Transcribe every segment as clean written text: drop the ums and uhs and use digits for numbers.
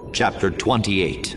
Chapter 28.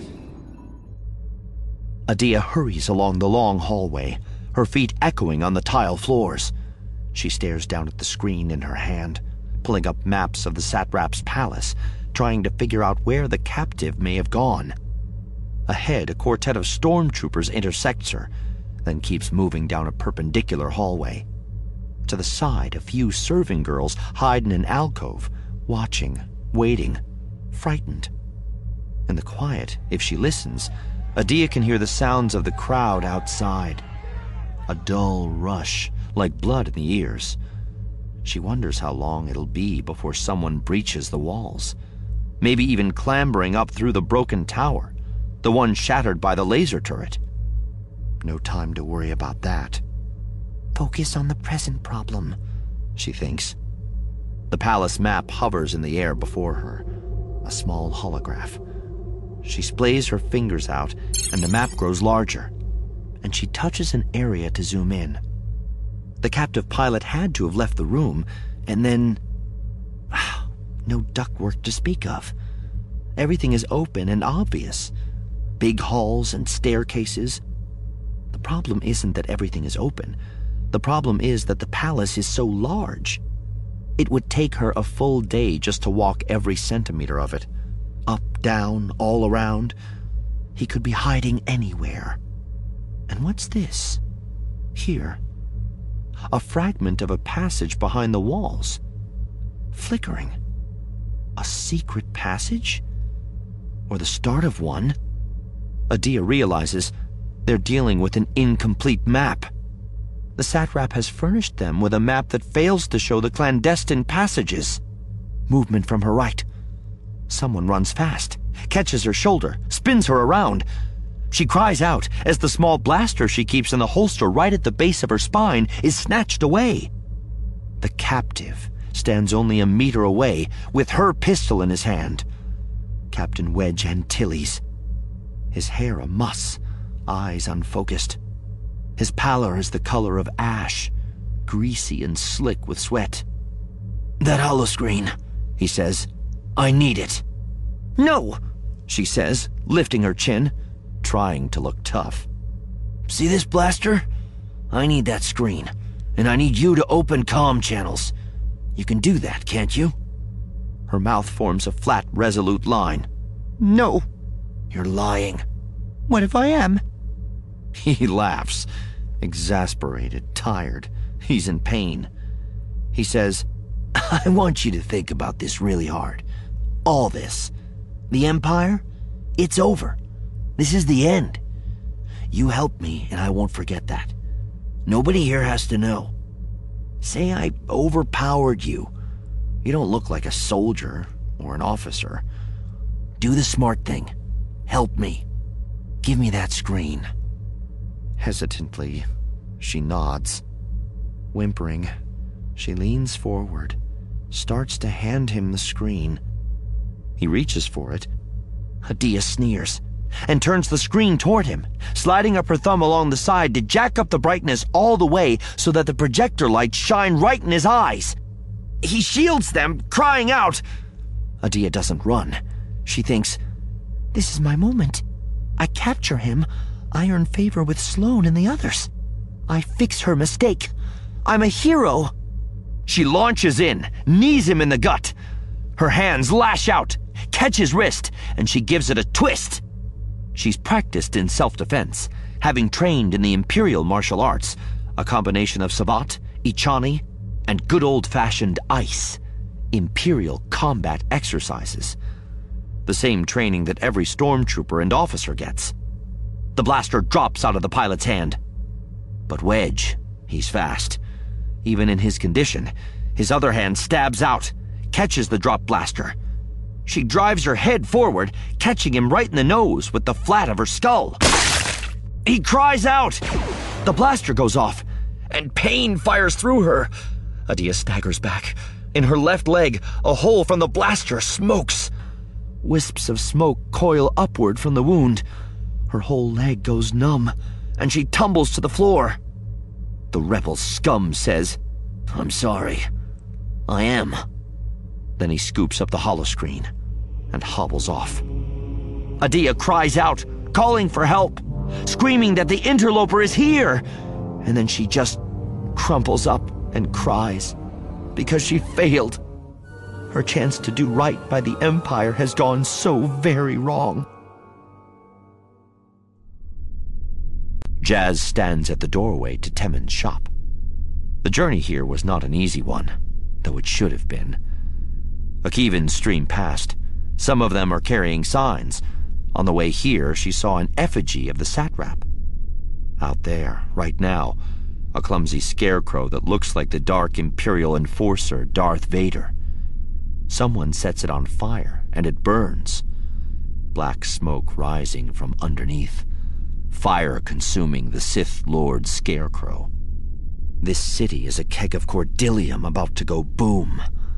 Adia hurries along the long hallway, her feet echoing on the tile floors. She stares down at the screen in her hand, pulling up maps of the satrap's palace, trying to figure out where the captive may have gone. Ahead, a quartet of stormtroopers intersects her, then keeps moving down a perpendicular hallway. To the side, a few serving girls hide in an alcove, watching, waiting, frightened. In the quiet, if she listens, Adia can hear the sounds of the crowd outside. A dull rush, like blood in the ears. She wonders how long it'll be before someone breaches the walls, maybe even clambering up through the broken tower, the one shattered by the laser turret. No time to worry about that. Focus on the present problem, she thinks. The palace map hovers in the air before her, a small holograph. She splays her fingers out, and the map grows larger, and she touches an area to zoom in. The captive pilot had to have left the room, and then... no ductwork to speak of. Everything is open and obvious. Big halls and staircases. The problem isn't that everything is open. The problem is that the palace is so large. It would take her a full day just to walk every centimeter of it. Up, down, all around. He could be hiding anywhere. And what's this? Here. A fragment of a passage behind the walls. Flickering. A secret passage? Or the start of one? Adia realizes they're dealing with an incomplete map. The satrap has furnished them with a map that fails to show the clandestine passages. Movement from her right. Someone runs fast, catches her shoulder, spins her around. She cries out as the small blaster she keeps in the holster right at the base of her spine is snatched away. The captive stands only a meter away with her pistol in his hand. Captain Wedge Antilles. His hair a muss, eyes unfocused. His pallor is the color of ash, greasy and slick with sweat. "That holoscreen," he says. "I need it." "No," she says, lifting her chin, trying to look tough. "See this blaster? I need that screen, and I need you to open comm channels. You can do that, can't you?" Her mouth forms a flat, resolute line. "No." "You're lying." "What if I am?" He laughs, exasperated, tired. He's in pain. He says, "I want you to think about this really hard. All this. The Empire? It's over. This is the end. You helped me, and I won't forget that. Nobody here has to know. Say I overpowered you. You don't look like a soldier or an officer. Do the smart thing. Help me. Give me that screen." Hesitantly, she nods. Whimpering, she leans forward, starts to hand him the screen. He reaches for it. Adia sneers and turns the screen toward him, sliding up her thumb along the side to jack up the brightness all the way so that the projector lights shine right in his eyes. He shields them, crying out. Adia doesn't run. She thinks, "This is my moment. I capture him. I earn favor with Sloane and the others. I fix her mistake. I'm a hero." She launches in, knees him in the gut. Her hands lash out, catch his wrist, and she gives it a twist. She's practiced in self-defense, having trained in the Imperial martial arts, a combination of Savate, Echani, and good old-fashioned ice, Imperial combat exercises. The same training that every stormtrooper and officer gets. The blaster drops out of the pilot's hand. But Wedge, he's fast. Even in his condition, his other hand stabs out, catches the drop blaster. She drives her head forward, catching him right in the nose with the flat of her skull. He cries out. The blaster goes off, and pain fires through her. Adia staggers back. In her left leg, a hole from the blaster smokes. Wisps of smoke coil upward from the wound. Her whole leg goes numb, and she tumbles to the floor. The rebel scum says, "I'm sorry. I am." Then he scoops up the holoscreen and hobbles off. Adia cries out, calling for help, screaming that the interloper is here, and then she just crumples up and cries because she failed. Her chance to do right by the Empire has gone so very wrong. Jazz stands at the doorway to Temin's shop. The journey here was not an easy one, though it should have been. Akivans stream past. Some of them are carrying signs. On the way here, she saw an effigy of the satrap. Out there, right now, a clumsy scarecrow that looks like the dark Imperial enforcer Darth Vader. Someone sets it on fire, and it burns. Black smoke rising from underneath. Fire consuming the Sith Lord Scarecrow. This city is a keg of cordylium about to go boom.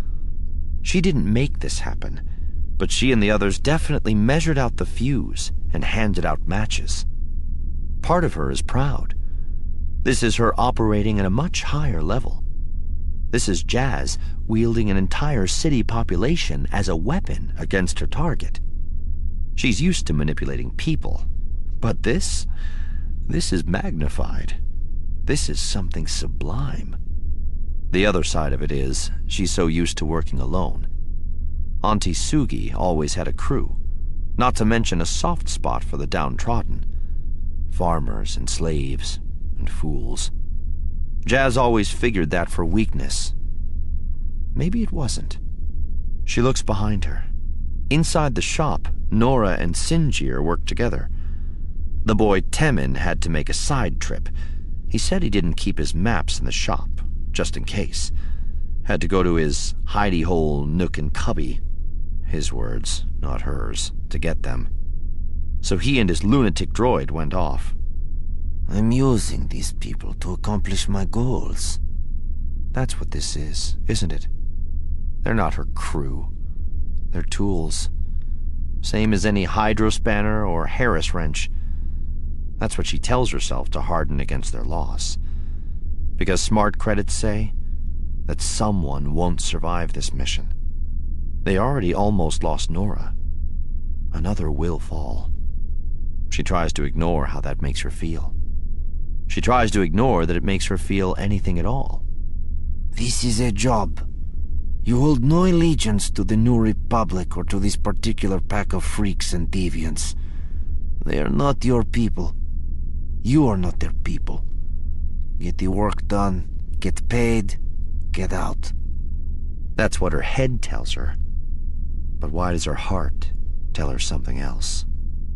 She didn't make this happen, but she and the others definitely measured out the fuse and handed out matches. Part of her is proud. This is her operating at a much higher level. This is Jazz wielding an entire city population as a weapon against her target. She's used to manipulating people, but this is magnified. This is something sublime. The other side of it is, she's so used to working alone. Auntie Sugi always had a crew, not to mention a soft spot for the downtrodden. Farmers and slaves and fools. Jazz always figured that for weakness. Maybe it wasn't. She looks behind her. Inside the shop, Nora and Sinjir work together. The boy Temin had to make a side trip. He said he didn't keep his maps in the shop, just in case. Had to go to his hidey-hole nook and cubby. His words, not hers, to get them. So he and his lunatic droid went off. I'm using these people to accomplish my goals. That's what this is, isn't it? They're not her crew. They're tools. Same as any hydrospanner or Harris wrench. That's what she tells herself to harden against their loss. Because smart credits say that someone won't survive this mission. They already almost lost Nora. Another will fall. She tries to ignore how that makes her feel. She tries to ignore that it makes her feel anything at all. This is a job. You hold no allegiance to the New Republic or to this particular pack of freaks and deviants. They are not your people. You are not their people. Get the work done, get paid, get out. That's what her head tells her. But why does her heart tell her something else?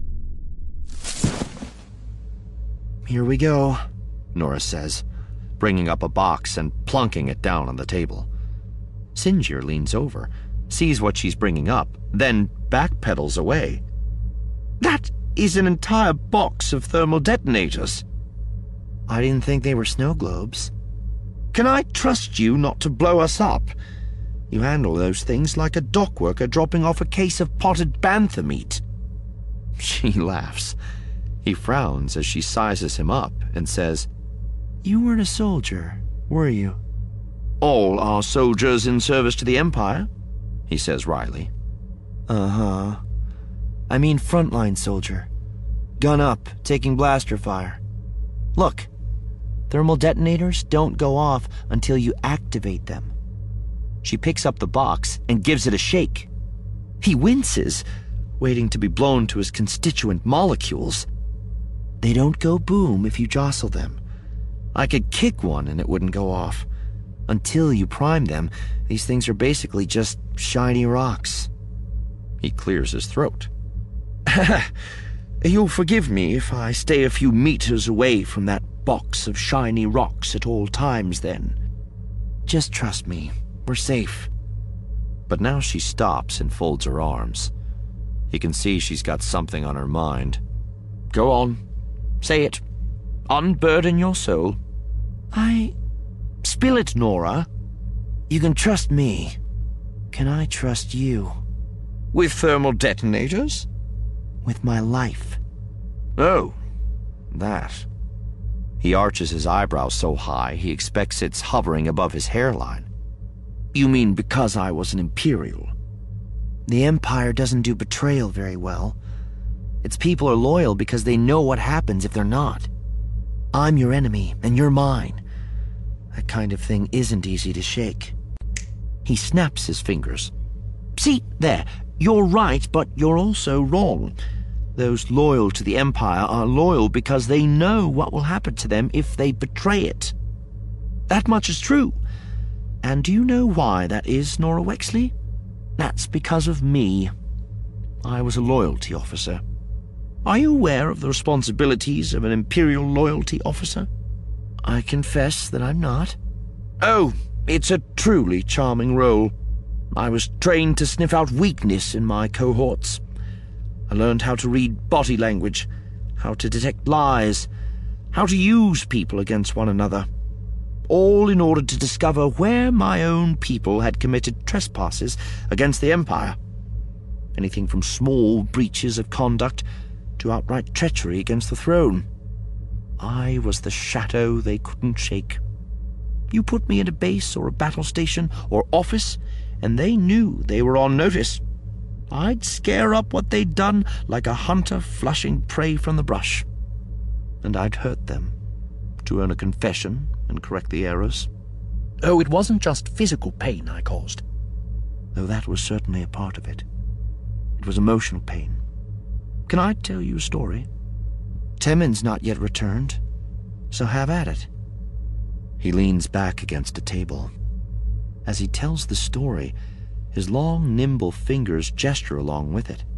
Here we go, Nora says, bringing up a box and plunking it down on the table. Sinjir leans over, sees what she's bringing up, then backpedals away. That is an entire box of thermal detonators. I didn't think they were snow globes. Can I trust you not to blow us up? You handle those things like a dock worker dropping off a case of potted bantha meat. She laughs. He frowns as she sizes him up and says, You weren't a soldier, were you? All are soldiers in service to the Empire, he says wryly. Uh-huh. I mean frontline soldier. Gun up, taking blaster fire. Look, thermal detonators don't go off until you activate them. She picks up the box and gives it a shake. He winces, waiting to be blown to his constituent molecules. They don't go boom if you jostle them. I could kick one and it wouldn't go off. Until you prime them, these things are basically just shiny rocks. He clears his throat. You'll forgive me if I stay a few meters away from that box of shiny rocks at all times, then. Just trust me. We're safe. But now she stops and folds her arms. He can see she's got something on her mind. Go on. Say it. Unburden your soul. Spill it, Nora. You can trust me. Can I trust you? With thermal detonators? With my life. Oh, that. He arches his eyebrows so high he expects it's hovering above his hairline. You mean because I was an Imperial? The Empire doesn't do betrayal very well. Its people are loyal because they know what happens if they're not. I'm your enemy, and you're mine. That kind of thing isn't easy to shake. He snaps his fingers. See, there, you're right, but you're also wrong. Those loyal to the Empire are loyal because they know what will happen to them if they betray it. That much is true. And do you know why that is, Nora Wexley? That's because of me. I was a loyalty officer. Are you aware of the responsibilities of an Imperial loyalty officer? I confess that I'm not. Oh, it's a truly charming role. I was trained to sniff out weakness in my cohorts. I learned how to read body language, how to detect lies, how to use people against one another, all in order to discover where my own people had committed trespasses against the Empire. Anything from small breaches of conduct to outright treachery against the throne. I was the shadow they couldn't shake. You put me in a base or a battle station or office, and they knew they were on notice. I'd scare up what they'd done like a hunter flushing prey from the brush. And I'd hurt them to earn a confession and correct the errors. Oh, it wasn't just physical pain I caused, though that was certainly a part of it. It was emotional pain. Can I tell you a story? Temin's not yet returned, so have at it. He leans back against a table. As he tells the story, his long, nimble fingers gesture along with it.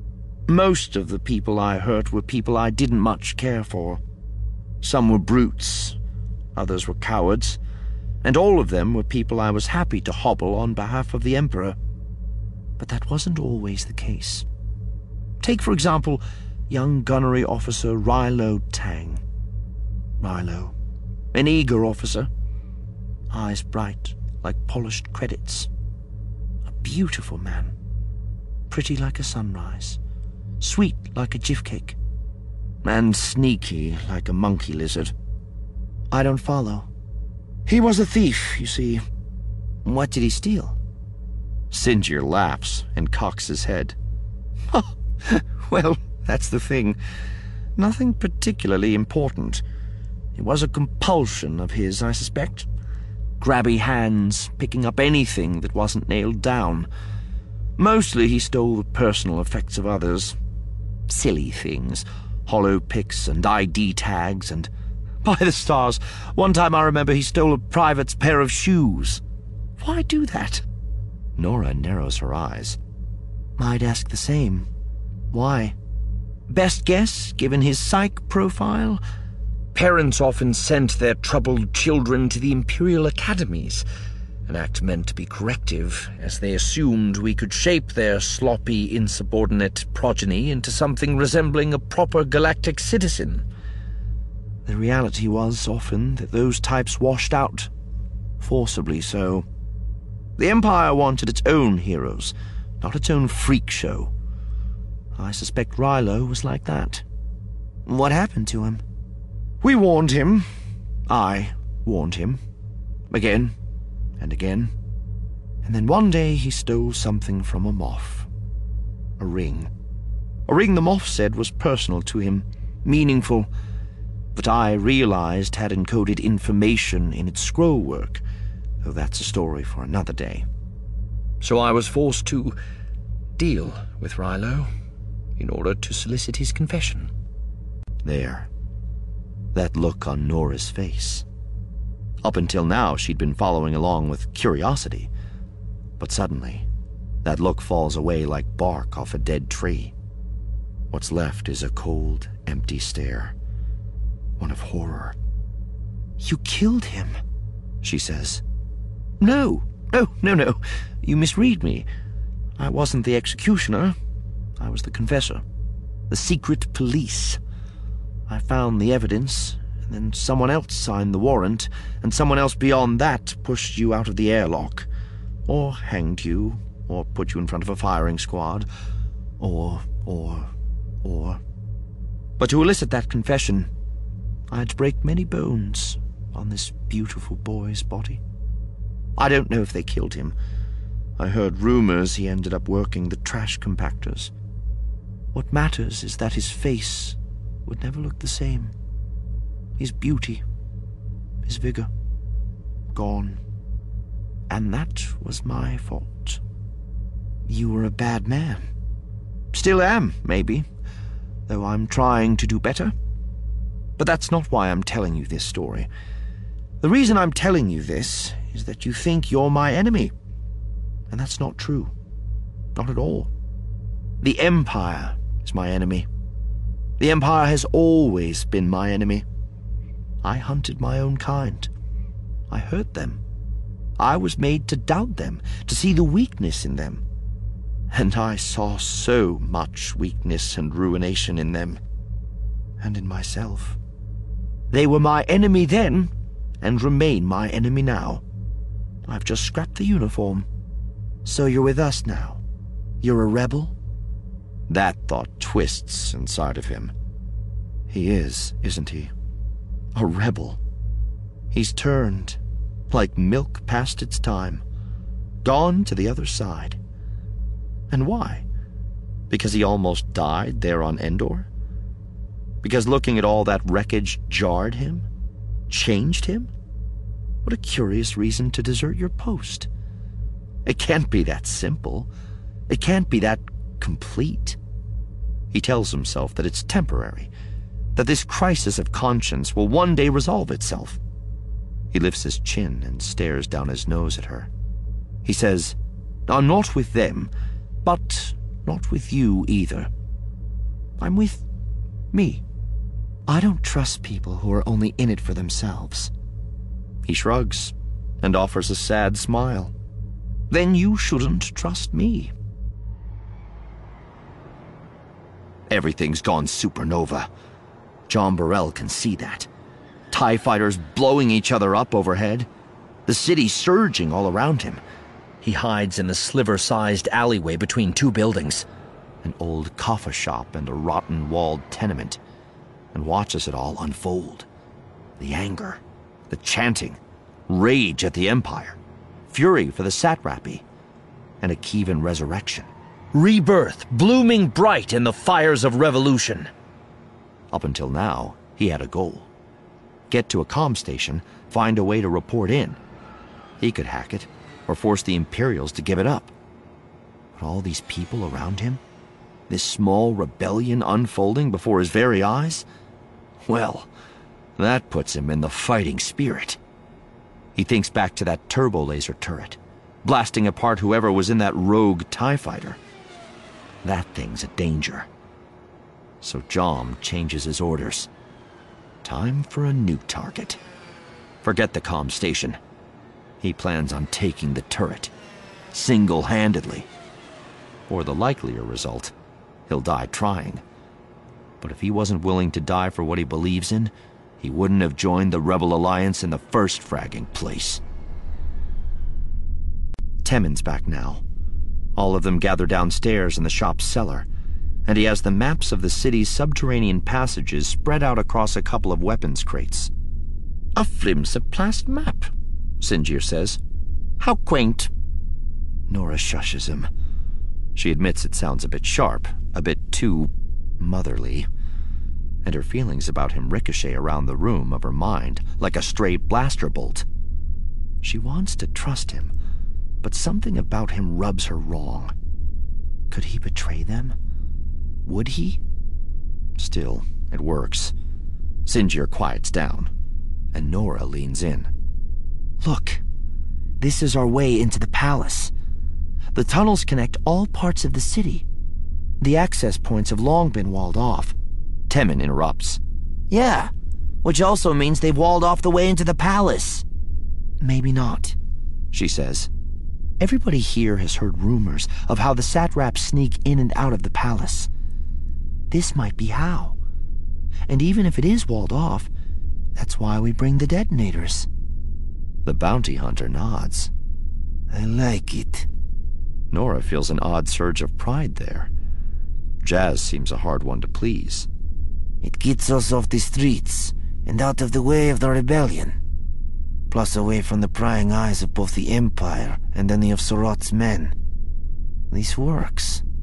Most of the people I hurt were people I didn't much care for. Some were brutes, others were cowards, and all of them were people I was happy to hobble on behalf of the Emperor. But that wasn't always the case. Take, for example, young gunnery officer Rilo Tang. Rilo, an eager officer, eyes bright like polished credits. A beautiful man, pretty like a sunrise, sweet like a jiff cake, and sneaky like a monkey lizard. I don't follow. He was a thief, you see. What did he steal? Sinjir laughs and cocks his head. Oh, well, that's the thing. Nothing particularly important. It was a compulsion of his, I suspect. Grabby hands, picking up anything that wasn't nailed down. Mostly he stole the personal effects of others. Silly things. Hollow picks and ID tags and... By the stars, one time I remember he stole a private's pair of shoes. Why do that? Nora narrows her eyes. I'd ask the same. Why? Best guess, given his psych profile? Parents often sent their troubled children to the Imperial academies, an act meant to be corrective, as they assumed we could shape their sloppy, insubordinate progeny into something resembling a proper galactic citizen. The reality was often that those types washed out, forcibly so. The Empire wanted its own heroes, not its own freak show. I suspect Rilo was like that. What happened to him? We warned him. I warned him. Again and again. And then one day he stole something from a Moff. A ring. A ring the Moff said was personal to him, meaningful, but I realized had encoded information in its scroll work, though that's a story for another day. So I was forced to deal with Rilo in order to solicit his confession. There. That look on Nora's face. Up until now, she'd been following along with curiosity. But suddenly, that look falls away like bark off a dead tree. What's left is a cold, empty stare. One of horror. You killed him, she says. No. You misread me. I wasn't the executioner. I was the confessor. The secret police. I found the evidence, and then someone else signed the warrant, and someone else beyond that pushed you out of the airlock, or hanged you, or put you in front of a firing squad, or... But to elicit that confession, I had to break many bones on this beautiful boy's body. I don't know if they killed him. I heard rumors he ended up working the trash compactors. What matters is that his face would never look the same. His beauty, his vigor, gone. And that was my fault. You were a bad man. Still am, maybe, though I'm trying to do better. But that's not why I'm telling you this story. The reason I'm telling you this is that you think you're my enemy. And that's not true. Not at all. The Empire is my enemy. The Empire has always been my enemy. I hunted my own kind. I hurt them. I was made to doubt them, to see the weakness in them. And I saw so much weakness and ruination in them, and in myself. They were my enemy then, and remain my enemy now. I've just scrapped the uniform. So you're with us now? You're a rebel? That thought twists inside of him. He is, isn't he? A rebel. He's turned, like milk past its time, gone to the other side. And why? Because he almost died there on Endor? Because looking at all that wreckage jarred him? Changed him? What a curious reason to desert your post. It can't be that simple. It can't be that complete. He tells himself that it's temporary, that this crisis of conscience will one day resolve itself. He lifts his chin and stares down his nose at her. He says, I'm not with them, but not with you either. I'm with me. I don't trust people who are only in it for themselves. He shrugs and offers a sad smile. Then you shouldn't trust me. Everything's gone supernova. John Burrell can see that. TIE fighters blowing each other up overhead. The city surging all around him. He hides in the sliver-sized alleyway between two buildings, an old coffee shop and a rotten walled tenement, and watches it all unfold. The anger, the chanting, rage at the Empire, fury for the satrapi, and a Kievan resurrection. Rebirth blooming bright in the fires of revolution. Up until now, he had a goal. Get to a comm station, find a way to report in. He could hack it, or force the Imperials to give it up. But all these people around him, this small rebellion unfolding before his very eyes, well, that puts him in the fighting spirit. He thinks back to that turbo laser turret, blasting apart whoever was in that rogue TIE fighter. That thing's a danger. So Jom changes his orders. Time for a new target. Forget the comm station. He plans on taking the turret, single-handedly. Or the likelier result, he'll die trying. But if he wasn't willing to die for what he believes in, he wouldn't have joined the Rebel Alliance in the first fragging place. Temmin's back now. All of them gather downstairs in the shop's cellar, and he has the maps of the city's subterranean passages spread out across a couple of weapons crates. A flimsiplast map, Sinjir says. How quaint. Nora shushes him. She admits it sounds a bit sharp, a bit too motherly, and her feelings about him ricochet around the room of her mind like a stray blaster bolt. She wants to trust him, but something about him rubs her wrong. Could he betray them? Would he? Still, it works. Sinjir quiets down, and Nora leans in. Look, this is our way into the palace. The tunnels connect all parts of the city. The access points have long been walled off. Temmin interrupts. Yeah, which also means they've walled off the way into the palace. Maybe not, she says. Everybody here has heard rumors of how the satraps sneak in and out of the palace. This might be how. And even if it is walled off, that's why we bring the detonators. The bounty hunter nods. I like it. Nora feels an odd surge of pride there. Jazz seems a hard one to please. It gets us off the streets and out of the way of the rebellion. Plus away from the prying eyes of both the Empire and any of Surratt's men. This works.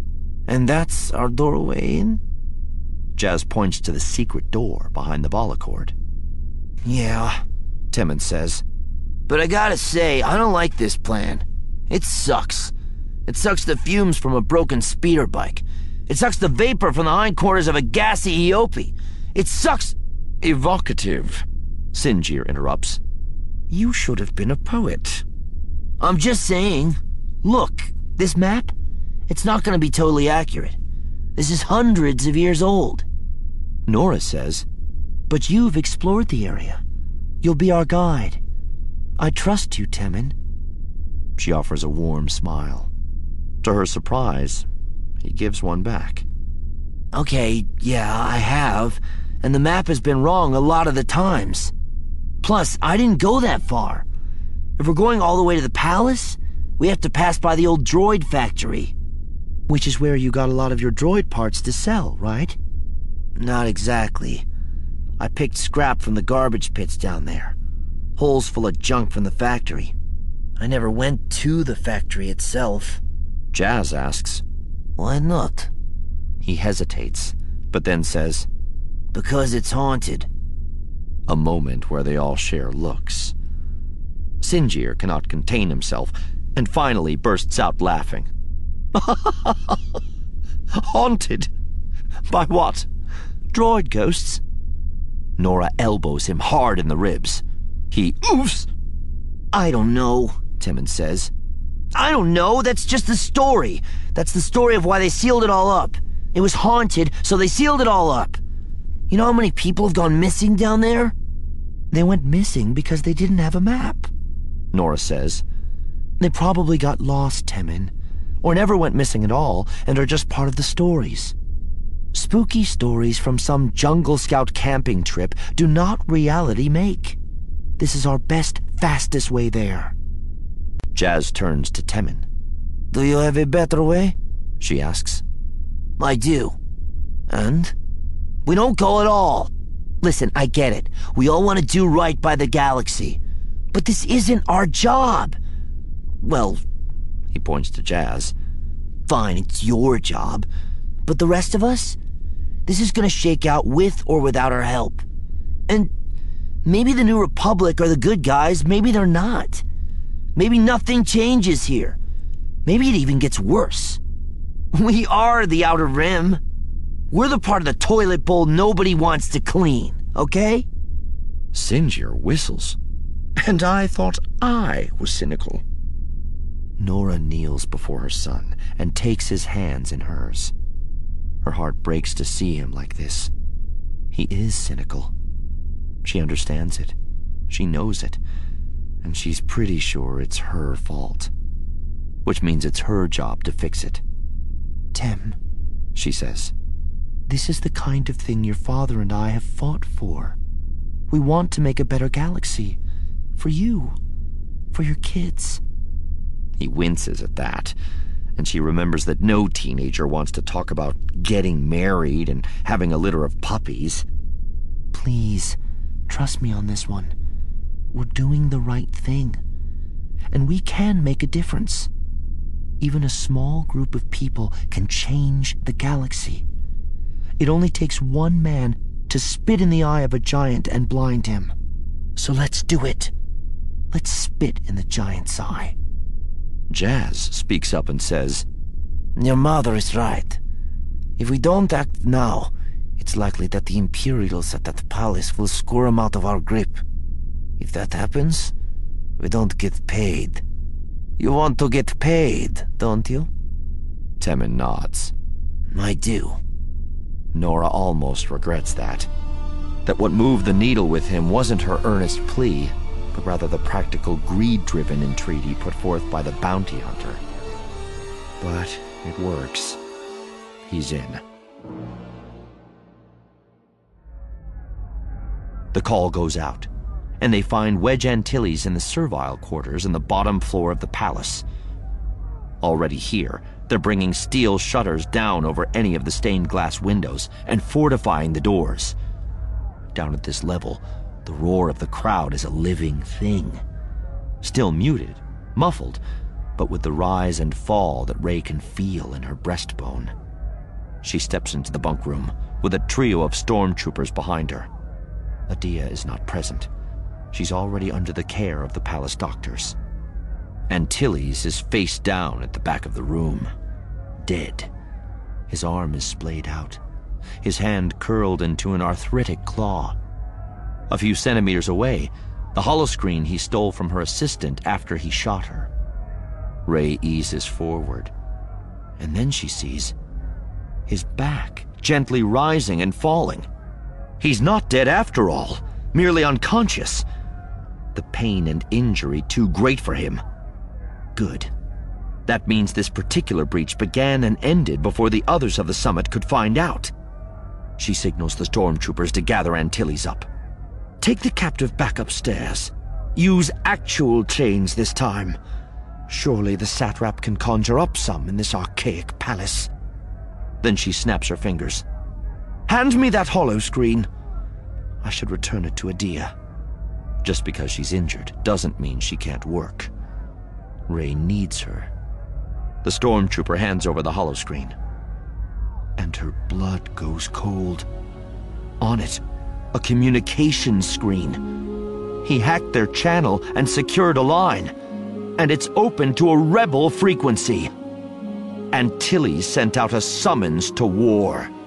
And that's our doorway in? Jazz points to the secret door behind the Volaccord. Yeah, Timmons says. But I gotta say, I don't like this plan. It sucks. It sucks the fumes from a broken speeder bike. It sucks the vapor from the hindquarters of a gassy Eope. It sucks... Evocative, Sinjir interrupts. You should have been a poet. I'm just saying. Look, this map, it's not gonna be totally accurate. This is hundreds of years old. Nora says, But you've explored the area. You'll be our guide. I trust you, Temmin. She offers a warm smile. To her surprise, he gives one back. Okay, yeah, I have, and the map has been wrong a lot of the times. Plus, I didn't go that far. If we're going all the way to the palace, we have to pass by the old droid factory. Which is where you got a lot of your droid parts to sell, right? Not exactly. I picked scrap from the garbage pits down there. Holes full of junk from the factory. I never went to the factory itself. Jazz asks, Why not? He hesitates, but then says, Because it's haunted. A moment where they all share looks. Sinjir cannot contain himself, and finally bursts out laughing. Haunted? By what? Droid ghosts? Nora elbows him hard in the ribs. He oofs. I don't know, Timmons says. I don't know, that's just the story. That's the story of why they sealed it all up. It was haunted, so they sealed it all up. You know how many people have gone missing down there? They went missing because they didn't have a map, Nora says. They probably got lost, Temmin, or never went missing at all and are just part of the stories. Spooky stories from some Jungle Scout camping trip do not reality make. This is our best, fastest way there. Jazz turns to Temmin. Do you have a better way? She asks. I do. And? We don't go at all. Listen, I get it. We all want to do right by the galaxy. But this isn't our job. Well, he points to Jazz. Fine, it's your job. But the rest of us? This is gonna shake out with or without our help. And maybe the New Republic are the good guys, maybe they're not. Maybe nothing changes here. Maybe it even gets worse. We are the Outer Rim. We're the part of the toilet bowl nobody wants to clean, okay? Sinjir whistles. And I thought I was cynical. Nora kneels before her son and takes his hands in hers. Her heart breaks to see him like this. He is cynical. She understands it. She knows it. And she's pretty sure it's her fault. Which means it's her job to fix it. Tem, she says, this is the kind of thing your father and I have fought for. We want to make a better galaxy. For you. For your kids. He winces at that, and she remembers that no teenager wants to talk about getting married and having a litter of puppies. Please, trust me on this one. We're doing the right thing. And we can make a difference. Even a small group of people can change the galaxy. It only takes one man to spit in the eye of a giant and blind him. So let's do it. Let's spit in the giant's eye. Jazz speaks up and says, Your mother is right. If we don't act now, it's likely that the Imperials at that palace will squirm out of our grip. If that happens, we don't get paid. You want to get paid, don't you? Temmin nods. I do. Nora almost regrets that. That what moved the needle with him wasn't her earnest plea, but rather the practical greed-driven entreaty put forth by the bounty hunter. But it works. He's in. The call goes out, and they find Wedge Antilles in the servile quarters in the bottom floor of the palace. Already here, they're bringing steel shutters down over any of the stained glass windows and fortifying the doors. Down at this level, the roar of the crowd is a living thing. Still muted, muffled, but with the rise and fall that Rey can feel in her breastbone. She steps into the bunk room, with a trio of stormtroopers behind her. Adia is not present. She's already under the care of the palace doctors. Antilles is face down at the back of the room, dead. His arm is splayed out, his hand curled into an arthritic claw. A few centimeters away, the holoscreen he stole from her assistant after he shot her. Rey eases forward, and then she sees his back gently rising and falling. He's not dead after all, merely unconscious. The pain and injury too great for him. Good. That means this particular breach began and ended before the others of the summit could find out. She signals the stormtroopers to gather Antilles up. Take the captive back upstairs. Use actual chains this time. Surely the satrap can conjure up some in this archaic palace. Then she snaps her fingers. Hand me that holoscreen. I should return it to Adia. Just because she's injured doesn't mean she can't work. Rey needs her. The stormtrooper hands over the holoscreen, and her blood goes cold. On it, a communication screen. He hacked their channel and secured a line, and it's open to a rebel frequency. Antilles sent out a summons to war.